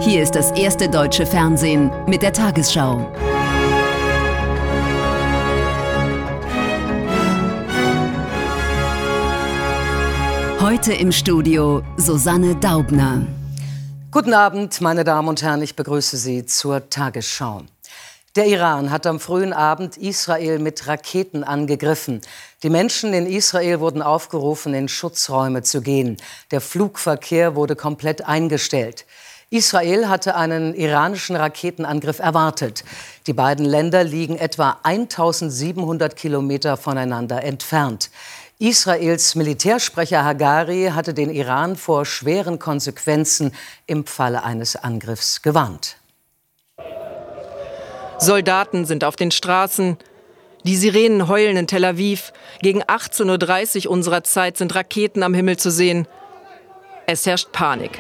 Hier ist das erste deutsche Fernsehen mit der Tagesschau. Heute im Studio Susanne Daubner. Guten Abend, meine Damen und Herren, ich begrüße Sie zur Tagesschau. Der Iran hat am frühen Abend Israel mit Raketen angegriffen. Die Menschen in Israel wurden aufgerufen, in Schutzräume zu gehen. Der Flugverkehr wurde komplett eingestellt. Israel hatte einen iranischen Raketenangriff erwartet. Die beiden Länder liegen etwa 1700 Kilometer voneinander entfernt. Israels Militärsprecher Hagari hatte den Iran vor schweren Konsequenzen im Falle eines Angriffs gewarnt. Soldaten sind auf den Straßen. Die Sirenen heulen in Tel Aviv. Gegen 18:30 Uhr unserer Zeit sind Raketen am Himmel zu sehen. Es herrscht Panik.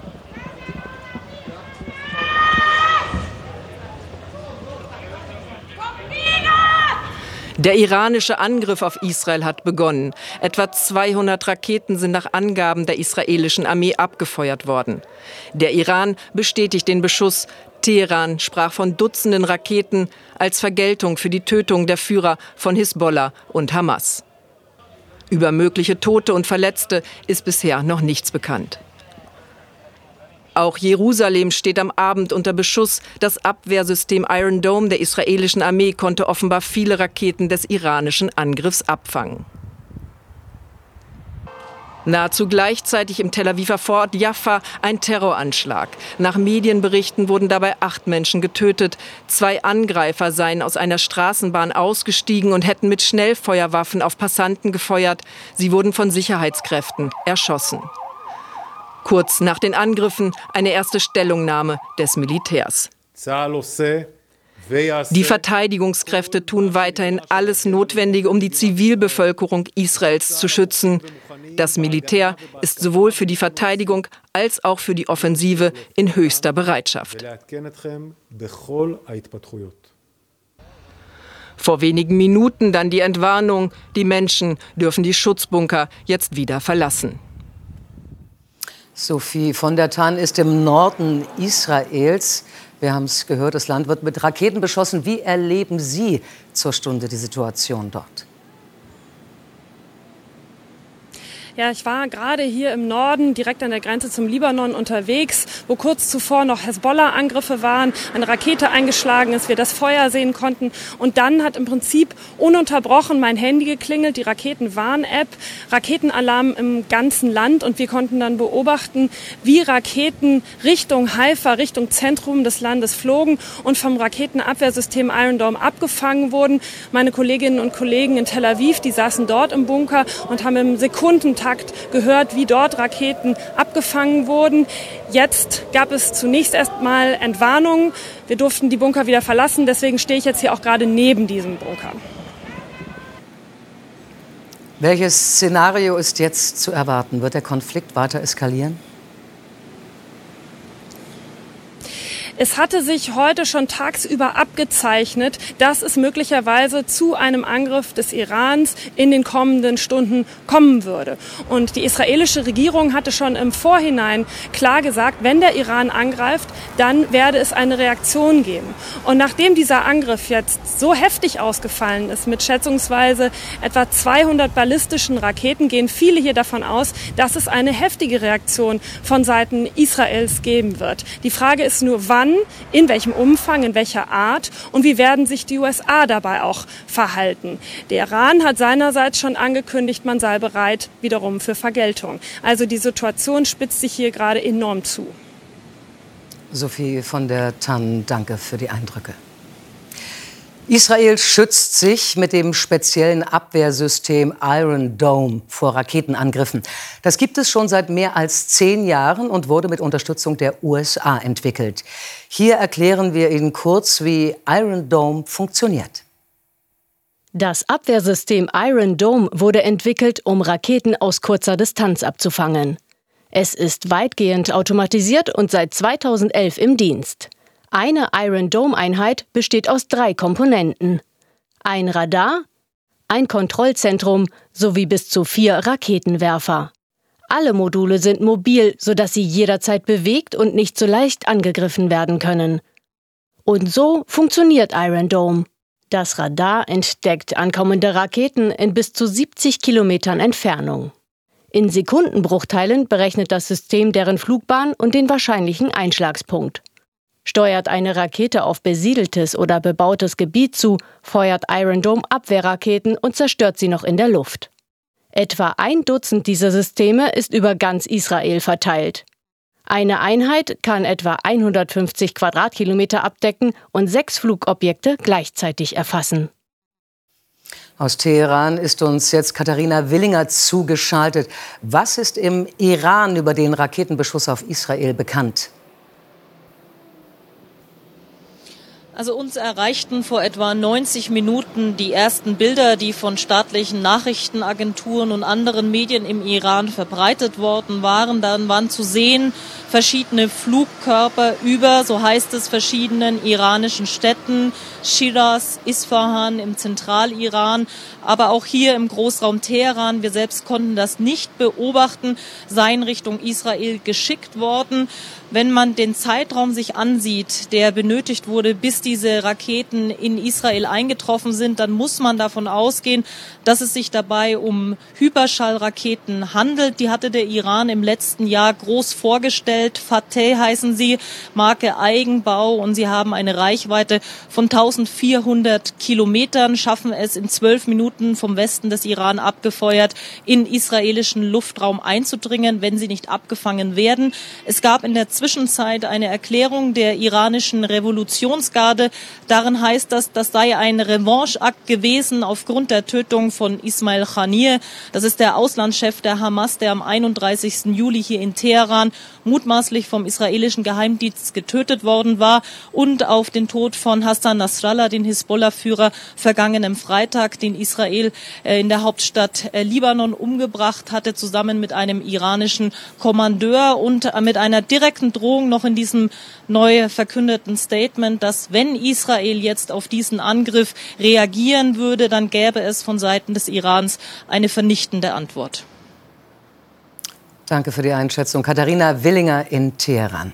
Der iranische Angriff auf Israel hat begonnen. Etwa 200 Raketen sind nach Angaben der israelischen Armee abgefeuert worden. Der Iran bestätigt den Beschuss. Teheran sprach von Dutzenden Raketen als Vergeltung für die Tötung der Führer von Hisbollah und Hamas. Über mögliche Tote und Verletzte ist bisher noch nichts bekannt. Auch Jerusalem steht am Abend unter Beschuss. Das Abwehrsystem Iron Dome der israelischen Armee konnte offenbar viele Raketen des iranischen Angriffs abfangen. Nahezu gleichzeitig im Tel Aviver Vorort Jaffa ein Terroranschlag. Nach Medienberichten wurden dabei 8 Menschen getötet. 2 Angreifer seien aus einer Straßenbahn ausgestiegen und hätten mit Schnellfeuerwaffen auf Passanten gefeuert. Sie wurden von Sicherheitskräften erschossen. Kurz nach den Angriffen eine erste Stellungnahme des Militärs. Die Verteidigungskräfte tun weiterhin alles Notwendige, um die Zivilbevölkerung Israels zu schützen. Das Militär ist sowohl für die Verteidigung als auch für die Offensive in höchster Bereitschaft. Vor wenigen Minuten dann die Entwarnung, die Menschen dürfen die Schutzbunker jetzt wieder verlassen. Sophie von der Tann ist im Norden Israels. Wir haben es gehört, das Land wird mit Raketen beschossen. Wie erleben Sie zur Stunde die Situation dort? Ja, ich war gerade hier im Norden, direkt an der Grenze zum Libanon unterwegs, wo kurz zuvor noch Hezbollah-Angriffe waren, eine Rakete eingeschlagen ist, wir das Feuer sehen konnten. Und dann hat im Prinzip ununterbrochen mein Handy geklingelt, die Raketenwarn-App, Raketenalarm im ganzen Land. Und wir konnten dann beobachten, wie Raketen Richtung Haifa, Richtung Zentrum des Landes flogen und vom Raketenabwehrsystem Iron Dome abgefangen wurden. Meine Kolleginnen und Kollegen in Tel Aviv, die saßen dort im Bunker und haben im Sekundentakt gehört, wie dort Raketen abgefangen wurden. Jetzt gab es zunächst erstmal Entwarnung. Wir durften die Bunker wieder verlassen. Deswegen stehe ich jetzt hier auch gerade neben diesem Bunker. Welches Szenario ist jetzt zu erwarten? Wird der Konflikt weiter eskalieren? Es hatte sich heute schon tagsüber abgezeichnet, dass es möglicherweise zu einem Angriff des Irans in den kommenden Stunden kommen würde. Und die israelische Regierung hatte schon im Vorhinein klar gesagt, wenn der Iran angreift, dann werde es eine Reaktion geben. Und nachdem dieser Angriff jetzt so heftig ausgefallen ist, mit schätzungsweise etwa 200 ballistischen Raketen, gehen viele hier davon aus, dass es eine heftige Reaktion von Seiten Israels geben wird. Die Frage ist nur, wann, in welchem Umfang, in welcher Art und wie werden sich die USA dabei auch verhalten. Der Iran hat seinerseits schon angekündigt, man sei bereit wiederum für Vergeltung. Also die Situation spitzt sich hier gerade enorm zu. Sophie von der Tann, danke für die Eindrücke. Israel schützt sich mit dem speziellen Abwehrsystem Iron Dome vor Raketenangriffen. Das gibt es schon seit mehr als 10 Jahren und wurde mit Unterstützung der USA entwickelt. Hier erklären wir Ihnen kurz, wie Iron Dome funktioniert. Das Abwehrsystem Iron Dome wurde entwickelt, um Raketen aus kurzer Distanz abzufangen. Es ist weitgehend automatisiert und seit 2011 im Dienst. Eine Iron Dome-Einheit besteht aus 3 Komponenten. Ein Radar, ein Kontrollzentrum sowie bis zu 4 Raketenwerfer. Alle Module sind mobil, sodass sie jederzeit bewegt und nicht so leicht angegriffen werden können. Und so funktioniert Iron Dome. Das Radar entdeckt ankommende Raketen in bis zu 70 Kilometern Entfernung. In Sekundenbruchteilen berechnet das System deren Flugbahn und den wahrscheinlichen Einschlagspunkt. Steuert eine Rakete auf besiedeltes oder bebautes Gebiet zu, feuert Iron Dome Abwehrraketen und zerstört sie noch in der Luft. Etwa 1 Dutzend dieser Systeme ist über ganz Israel verteilt. Eine Einheit kann etwa 150 Quadratkilometer abdecken und 6 Flugobjekte gleichzeitig erfassen. Aus Teheran ist uns jetzt Katharina Willinger zugeschaltet. Was ist im Iran über den Raketenbeschuss auf Israel bekannt? Also uns erreichten vor etwa 90 Minuten die ersten Bilder, die von staatlichen Nachrichtenagenturen und anderen Medien im Iran verbreitet worden waren. Dann waren zu sehen verschiedene Flugkörper über, so heißt es, verschiedenen iranischen Städten, Shiraz, Isfahan im Zentraliran, aber auch hier im Großraum Teheran. Wir selbst konnten das nicht beobachten, seien Richtung Israel geschickt worden. Wenn man den Zeitraum sich ansieht, der benötigt wurde, bis diese Raketen in Israel eingetroffen sind, dann muss man davon ausgehen, dass es sich dabei um Hyperschallraketen handelt. Die hatte der Iran im letzten Jahr groß vorgestellt. Fateh heißen sie, Marke Eigenbau, und sie haben eine Reichweite von 1400 Kilometern, schaffen es in 12 Minuten vom Westen des Iran abgefeuert, in israelischen Luftraum einzudringen, wenn sie nicht abgefangen werden. Es gab in der Zwischenzeit eine Erklärung der iranischen Revolutionsgarde. Darin heißt das sei ein Revancheakt gewesen aufgrund der Tötung von Ismail Haniyeh. Das ist der Auslandschef der Hamas, der am 31. Juli hier in Teheran mutmaßlich vom israelischen Geheimdienst getötet worden war, und auf den Tod von Hassan Nasrallah, den Hisbollah-Führer, vergangenen Freitag, den Israel in der Hauptstadt Libanon umgebracht hatte, zusammen mit einem iranischen Kommandeur, und mit einer direkten Drohung noch in diesem neu verkündeten Statement, dass wenn Israel jetzt auf diesen Angriff reagieren würde, dann gäbe es von Seiten des Irans eine vernichtende Antwort. Danke für die Einschätzung. Katharina Willinger in Teheran.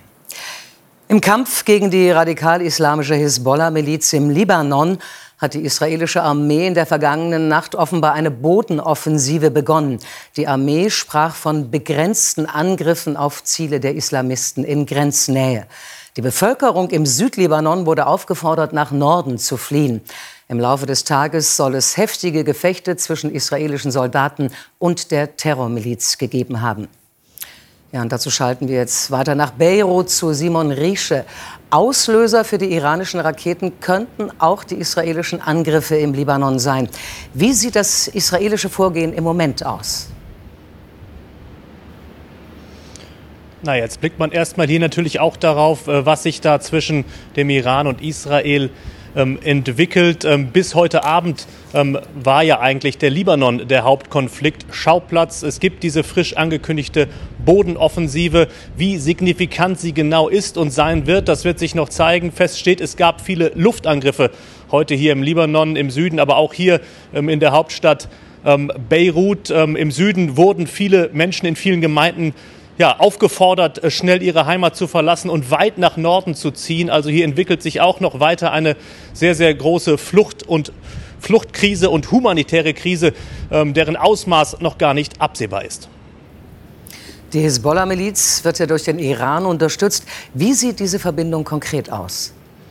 Im Kampf gegen die radikal-islamische Hisbollah-Miliz im Libanon hat die israelische Armee in der vergangenen Nacht offenbar eine Bodenoffensive begonnen. Die Armee sprach von begrenzten Angriffen auf Ziele der Islamisten in Grenznähe. Die Bevölkerung im Südlibanon wurde aufgefordert, nach Norden zu fliehen. Im Laufe des Tages soll es heftige Gefechte zwischen israelischen Soldaten und der Terrormiliz gegeben haben. Ja, und dazu schalten wir jetzt weiter nach Beirut zu Simon Riesche. Auslöser für die iranischen Raketen könnten auch die israelischen Angriffe im Libanon sein. Wie sieht das israelische Vorgehen im Moment aus? Na, jetzt blickt man erstmal hier natürlich auch darauf, was sich da zwischen dem Iran und Israel entwickelt. Bis heute Abend war ja eigentlich der Libanon der Hauptkonflikt Schauplatz. Es gibt diese frisch angekündigte Bodenoffensive. Wie signifikant sie genau ist und sein wird, das wird sich noch zeigen. Fest steht, es gab viele Luftangriffe heute hier im Libanon, im Süden, aber auch hier in der Hauptstadt Beirut. Im Süden wurden viele Menschen in vielen Gemeinden aufgefordert, schnell ihre Heimat zu verlassen und weit nach Norden zu ziehen. Also hier entwickelt sich auch noch weiter eine sehr, sehr große Fluchtkrise und humanitäre Krise, deren Ausmaß noch gar nicht absehbar ist. Die Hisbollah-Miliz wird ja durch den Iran unterstützt. Wie sieht diese Verbindung konkret aus?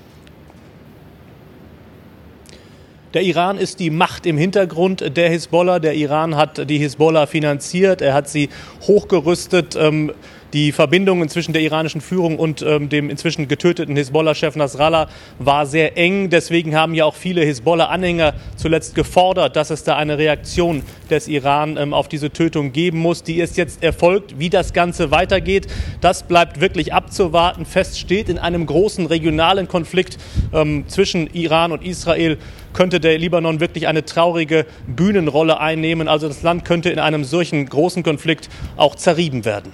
Der Iran ist die Macht im Hintergrund der Hisbollah. Der Iran hat die Hisbollah finanziert, er hat sie hochgerüstet. Die Verbindungen zwischen der iranischen Führung und dem inzwischen getöteten Hisbollah-Chef Nasrallah war sehr eng. Deswegen haben ja auch viele Hisbollah-Anhänger zuletzt gefordert, dass es da eine Reaktion des Iran auf diese Tötung geben muss. Die ist jetzt erfolgt. Wie das Ganze weitergeht, das bleibt wirklich abzuwarten. Fest steht, in einem großen regionalen Konflikt zwischen Iran und Israel könnte der Libanon wirklich eine traurige Bühnenrolle einnehmen. Also das Land könnte in einem solchen großen Konflikt auch zerrieben werden.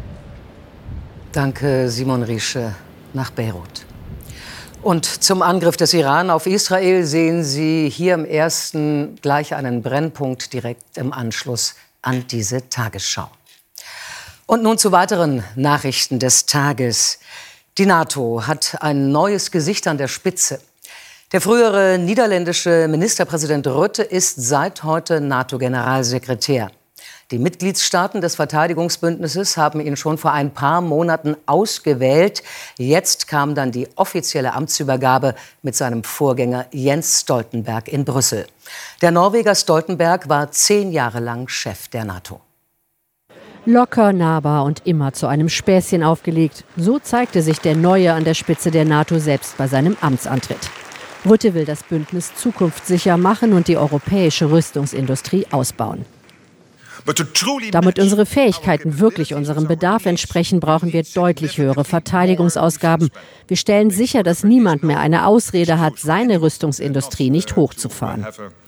Danke, Simon Riesche nach Beirut. Und zum Angriff des Iran auf Israel sehen Sie hier im Ersten gleich einen Brennpunkt direkt im Anschluss an diese Tagesschau. Und nun zu weiteren Nachrichten des Tages. Die NATO hat ein neues Gesicht an der Spitze. Der frühere niederländische Ministerpräsident Rutte ist seit heute NATO-Generalsekretär. Die Mitgliedstaaten des Verteidigungsbündnisses haben ihn schon vor ein paar Monaten ausgewählt. Jetzt kam dann die offizielle Amtsübergabe mit seinem Vorgänger Jens Stoltenberg in Brüssel. Der Norweger Stoltenberg war 10 Jahre lang Chef der NATO. Locker, nahbar und immer zu einem Späßchen aufgelegt. So zeigte sich der Neue an der Spitze der NATO selbst bei seinem Amtsantritt. Rutte will das Bündnis zukunftssicher machen und die europäische Rüstungsindustrie ausbauen. Damit unsere Fähigkeiten wirklich unserem Bedarf entsprechen, brauchen wir deutlich höhere Verteidigungsausgaben. Wir stellen sicher, dass niemand mehr eine Ausrede hat, seine Rüstungsindustrie nicht hochzufahren.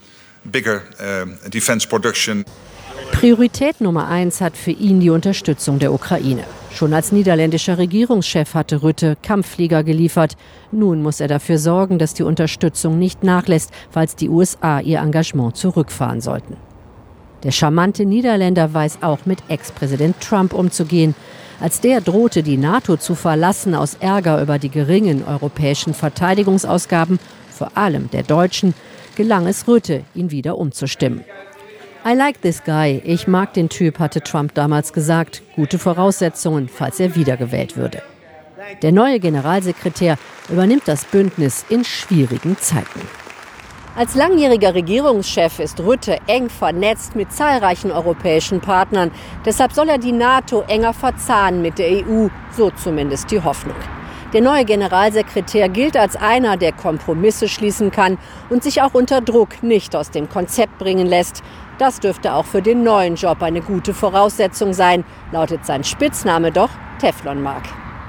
Priorität Nummer 1 hat für ihn die Unterstützung der Ukraine. Schon als niederländischer Regierungschef hatte Rutte Kampfflieger geliefert. Nun muss er dafür sorgen, dass die Unterstützung nicht nachlässt, falls die USA ihr Engagement zurückfahren sollten. Der charmante Niederländer weiß auch mit Ex-Präsident Trump umzugehen. Als der drohte, die NATO zu verlassen aus Ärger über die geringen europäischen Verteidigungsausgaben, vor allem der deutschen, gelang es Rutte, ihn wieder umzustimmen. I like this guy. Ich mag den Typ, hatte Trump damals gesagt. Gute Voraussetzungen, falls er wiedergewählt würde. Der neue Generalsekretär übernimmt das Bündnis in schwierigen Zeiten. Als langjähriger Regierungschef ist Rutte eng vernetzt mit zahlreichen europäischen Partnern. Deshalb soll er die NATO enger verzahnen mit der EU, so zumindest die Hoffnung. Der neue Generalsekretär gilt als einer, der Kompromisse schließen kann und sich auch unter Druck nicht aus dem Konzept bringen lässt. Das dürfte auch für den neuen Job eine gute Voraussetzung sein, lautet sein Spitzname doch Teflonmark.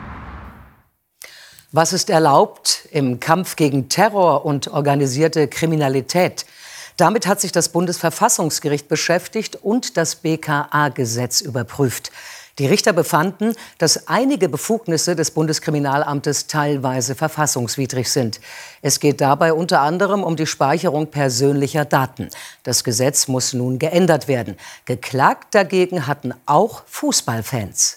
Was ist erlaubt im Kampf gegen Terror und organisierte Kriminalität? Damit hat sich das Bundesverfassungsgericht beschäftigt und das BKA-Gesetz überprüft. Die Richter befanden, dass einige Befugnisse des Bundeskriminalamtes teilweise verfassungswidrig sind. Es geht dabei unter anderem um die Speicherung persönlicher Daten. Das Gesetz muss nun geändert werden. Geklagt dagegen hatten auch Fußballfans.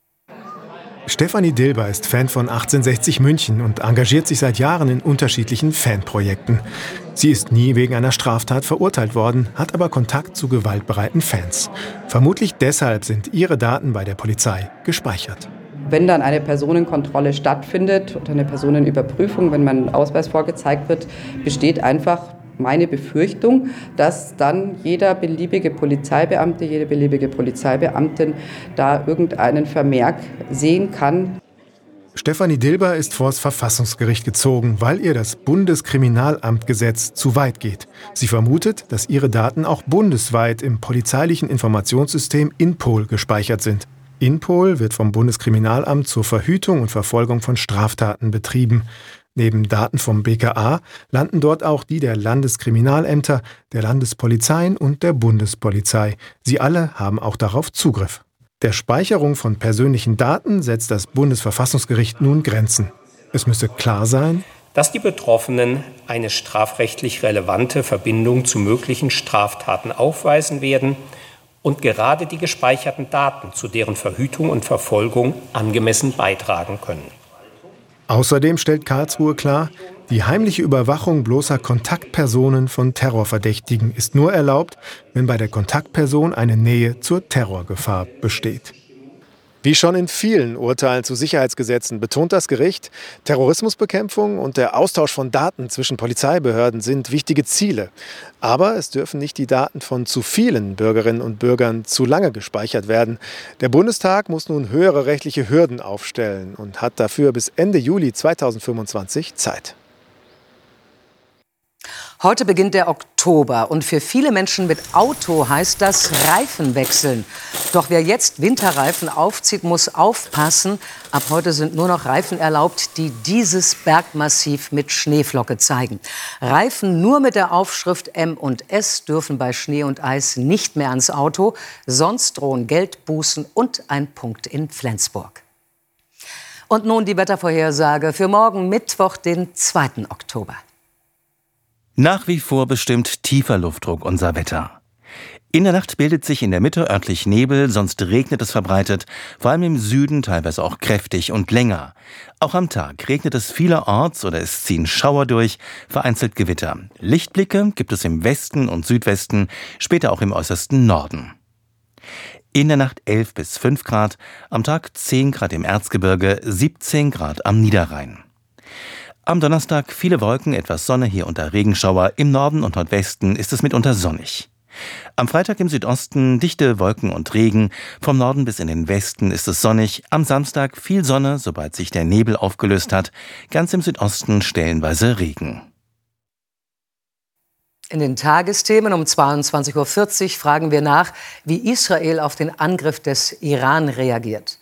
Stefanie Dilber ist Fan von 1860 München und engagiert sich seit Jahren in unterschiedlichen Fanprojekten. Sie ist nie wegen einer Straftat verurteilt worden, hat aber Kontakt zu gewaltbereiten Fans. Vermutlich deshalb sind ihre Daten bei der Polizei gespeichert. Wenn dann eine Personenkontrolle stattfindet oder eine Personenüberprüfung, wenn mein Ausweis vorgezeigt wird, besteht einfach meine Befürchtung, dass dann jeder beliebige Polizeibeamte, jede beliebige Polizeibeamtin da irgendeinen Vermerk sehen kann. Stefanie Dilber ist vors Verfassungsgericht gezogen, weil ihr das Bundeskriminalamtgesetz zu weit geht. Sie vermutet, dass ihre Daten auch bundesweit im polizeilichen Informationssystem INPOL gespeichert sind. INPOL wird vom Bundeskriminalamt zur Verhütung und Verfolgung von Straftaten betrieben. Neben Daten vom BKA landen dort auch die der Landeskriminalämter, der Landespolizeien und der Bundespolizei. Sie alle haben auch darauf Zugriff. Der Speicherung von persönlichen Daten setzt das Bundesverfassungsgericht nun Grenzen. Es müsse klar sein, dass die Betroffenen eine strafrechtlich relevante Verbindung zu möglichen Straftaten aufweisen werden und gerade die gespeicherten Daten zu deren Verhütung und Verfolgung angemessen beitragen können. Außerdem stellt Karlsruhe klar, die heimliche Überwachung bloßer Kontaktpersonen von Terrorverdächtigen ist nur erlaubt, wenn bei der Kontaktperson eine Nähe zur Terrorgefahr besteht. Wie schon in vielen Urteilen zu Sicherheitsgesetzen betont das Gericht, Terrorismusbekämpfung und der Austausch von Daten zwischen Polizeibehörden sind wichtige Ziele. Aber es dürfen nicht die Daten von zu vielen Bürgerinnen und Bürgern zu lange gespeichert werden. Der Bundestag muss nun höhere rechtliche Hürden aufstellen und hat dafür bis Ende Juli 2025 Zeit. Heute beginnt der Oktober und für viele Menschen mit Auto heißt das Reifen wechseln. Doch wer jetzt Winterreifen aufzieht, muss aufpassen. Ab heute sind nur noch Reifen erlaubt, die dieses Bergmassiv mit Schneeflocke zeigen. Reifen nur mit der Aufschrift M und S dürfen bei Schnee und Eis nicht mehr ans Auto. Sonst drohen Geldbußen und ein Punkt in Flensburg. Und nun die Wettervorhersage für morgen Mittwoch, den 2. Oktober. Nach wie vor bestimmt tiefer Luftdruck unser Wetter. In der Nacht bildet sich in der Mitte örtlich Nebel, sonst regnet es verbreitet, vor allem im Süden teilweise auch kräftig und länger. Auch am Tag regnet es vielerorts oder es ziehen Schauer durch, vereinzelt Gewitter. Lichtblicke gibt es im Westen und Südwesten, später auch im äußersten Norden. In der Nacht 11 bis 5 Grad, am Tag 10 Grad im Erzgebirge, 17 Grad am Niederrhein. Am Donnerstag viele Wolken, etwas Sonne, hier und da Regenschauer. Im Norden und Nordwesten ist es mitunter sonnig. Am Freitag im Südosten dichte Wolken und Regen. Vom Norden bis in den Westen ist es sonnig. Am Samstag viel Sonne, sobald sich der Nebel aufgelöst hat. Ganz im Südosten stellenweise Regen. In den Tagesthemen um 22:40 Uhr fragen wir nach, wie Israel auf den Angriff des Iran reagiert.